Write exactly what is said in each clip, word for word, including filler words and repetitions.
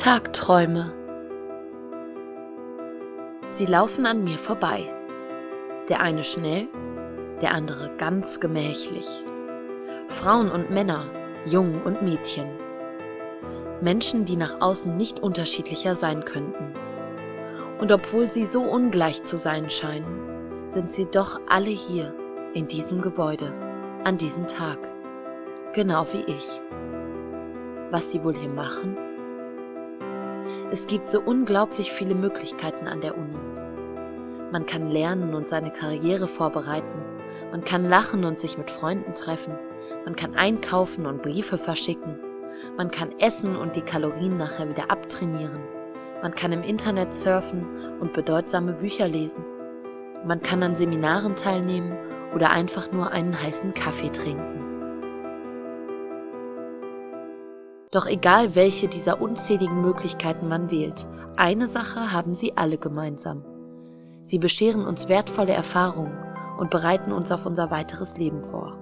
Tagträume. Sie laufen an mir vorbei. Der eine schnell, der andere ganz gemächlich. Frauen und Männer, Jungen und Mädchen. Menschen, die nach außen nicht unterschiedlicher sein könnten. Und obwohl sie so ungleich zu sein scheinen, sind sie doch alle hier, in diesem Gebäude, an diesem Tag. Genau wie ich. Was sie wohl hier machen? Es gibt so unglaublich viele Möglichkeiten an der Uni. Man kann lernen und seine Karriere vorbereiten. Man kann lachen und sich mit Freunden treffen. Man kann einkaufen und Briefe verschicken. Man kann essen und die Kalorien nachher wieder abtrainieren. Man kann im Internet surfen und bedeutsame Bücher lesen. Man kann an Seminaren teilnehmen oder einfach nur einen heißen Kaffee trinken. Doch egal, welche dieser unzähligen Möglichkeiten man wählt, eine Sache haben sie alle gemeinsam. Sie bescheren uns wertvolle Erfahrungen und bereiten uns auf unser weiteres Leben vor.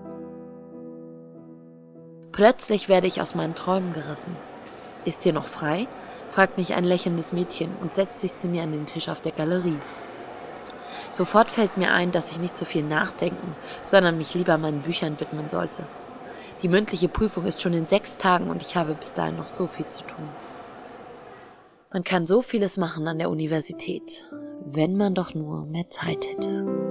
Plötzlich werde ich aus meinen Träumen gerissen. »Ist hier noch frei?« fragt mich ein lächelndes Mädchen und setzt sich zu mir an den Tisch auf der Galerie. Sofort fällt mir ein, dass ich nicht so viel nachdenken, sondern mich lieber meinen Büchern widmen sollte. Die mündliche Prüfung ist schon in sechs Tagen und ich habe bis dahin noch so viel zu tun. Man kann so vieles machen an der Universität, wenn man doch nur mehr Zeit hätte.